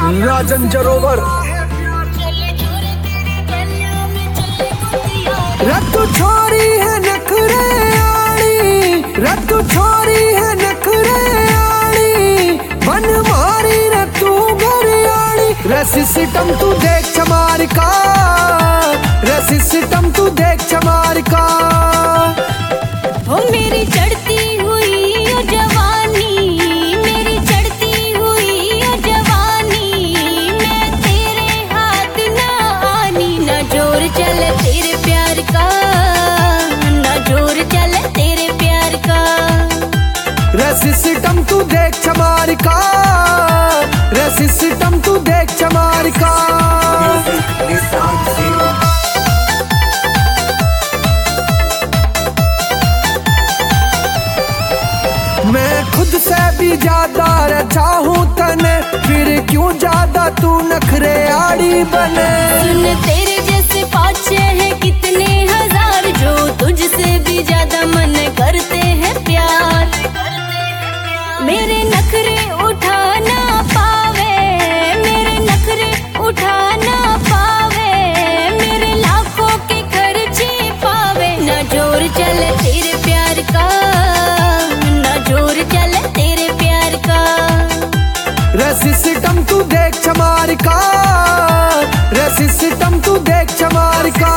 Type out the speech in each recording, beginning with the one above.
राजन जरोवर रत्तू छोरी है नखरे आड़ी, रत्तू छोरी है नखरे आड़ी, बन मारी रत्तू घर आड़ी। रे सिस्टम तू देख चमार का, रे सिस्टम तू देख चमार का। हो मेरी चढ़ती हुई ओ जवानी, मेरी चढ़ती हुई ओ जवानी, मैं तेरे हाथ ना आनी। ना जोर चले तेरे प्यार का, ना जोर चले तेरे प्यार का। रे सिस्टम तू देख चमार का, रे सिस्टम तू देख चमार का। मैं खुद से भी ज्यादा चाहूं तने, फिर क्यों ज्यादा तू नखरे आड़ी बने। सुन तेरे जैसे पाछे हैं कितने हजार, जो तुझसे भी ज्यादा मन करते हैं प्यार। मेरे नखरे उठा ना पावे, मेरे नखरे उठा ना पावे, मेरे लाखों के खर्चे पावे। ना जोर चले तेरे प्यार का, ना जोर चले तेरे प्यार का। रे सिस्टम तू देख चमार का, रे सिस्टम तू देख चमार का।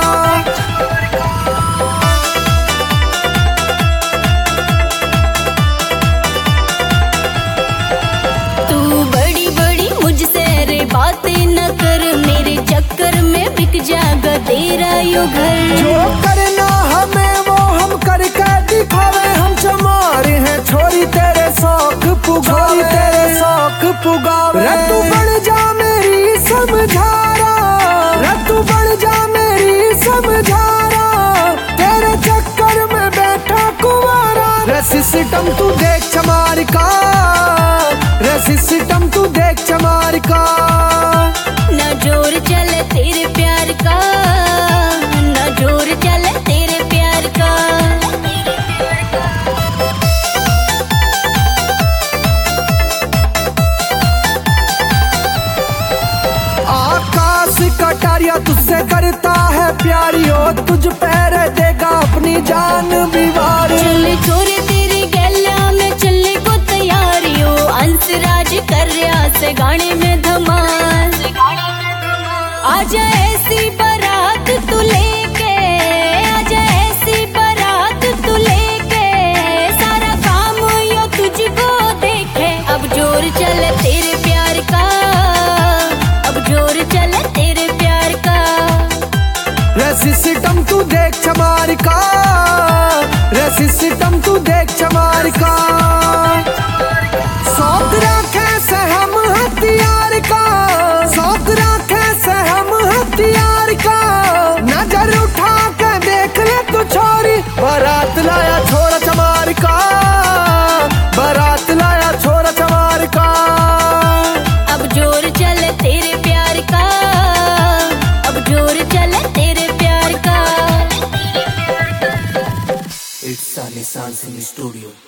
तू बड़ी बड़ी मुझसे रे बातें न कर, मेरे चक्कर में बिक जाएगा तेरा यो घर। जो करना हमें वो हम करके दिखावे, हम चमार हैं छोरी तेरे शौक पुगावे, तेरे शौक पुगावे। रे तू बढ़ जा मेरी समझारा, रे तू बढ़ जा मेरी समझारा, तेरे चक्कर में बैठा कुंवारा। रे सिस्टम तू देख चमार का, रे सिस्टम तू देख चमार का। ना जोर चले तेरे प्यार का, ना जोर चले तेरे प्यार का। आकाश कटारिया तुझसे करता है प्यारियो, तुझ पैर देगा अपनी जान बिवारी। चले छोरे तेरी गैला में चलने को तैयारी हो, अंसराज कर रहा से गाने में धमाल। आजा ऐसी बारात तू लेके, आजा ऐसी बारात तू लेके, सारा काम यो तुझको देखे। अब जोर चले तेरे प्यार का, अब जोर चले तेरे प्यार का। रे सिस्टम तू देख चमार का, रे सिस्टम तू देख चमार का। शौक रखे से हम हथियार का, शौक रखे से हम हथियार का। नजर उठा के देख ले तू छोरी, बारात लाया छोरा चमार का, बारात लाया छोरा चमार का। अब जोर चले तेरे प्यार का, अब जोर चले तेरे प्यार का। It's Sunny Sun Singh Studio.